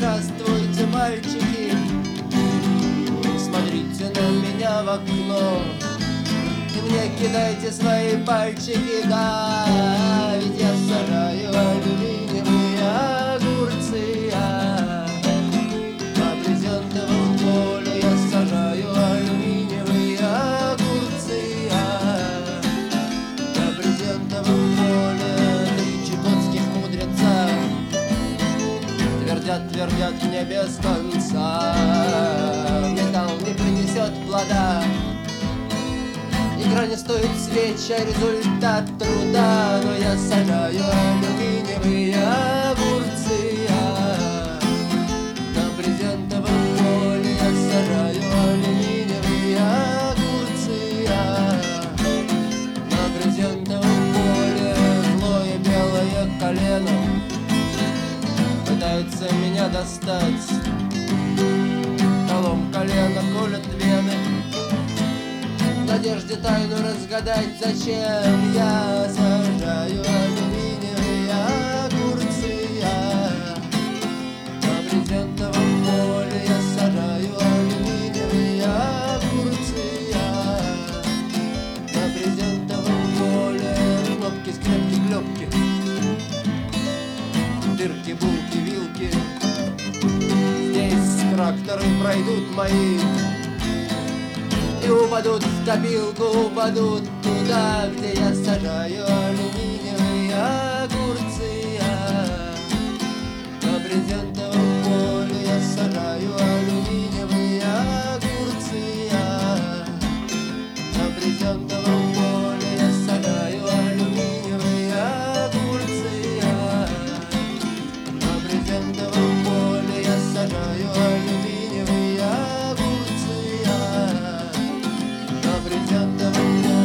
здравствуйте, мальчики, смотрите на меня в окно и мне кидайте свои пальчики, да, ведь я сажаю алюминиевые огурцы, по брезентовому полю я сажаю алюминиевые огурцы, по брезентовому полю три чукотских мудреца твердят мне без конца. Металл не принесет плода, игра не стоит свеч, а результат труда. Но я сажаю алюминиевые огурцы, на брезентовом поле я сажаю алюминиевые огурцы, на брезентовом поле злое белое колено пытается меня достать. Колом колено колет вены в надежде тайну разгадать, зачем я сажаю алюминиевые огурцы, на брезентовом поле я сажаю алюминиевые огурцы, на брезентовом поле кнопки, скрепки, клепки, дырки, булки, вилки. Здесь тракторы пройдут мои и упадут в копилку, упадут туда, где я сажаю алюминиевые огурцы, на брезентовом поле я сажаю алюминиевые огурцы, на брезентовом поле я сажаю алюминиевые огурцы, на брезентовом поле я сажаю алюминиевые огурцы, на брезентовом поле.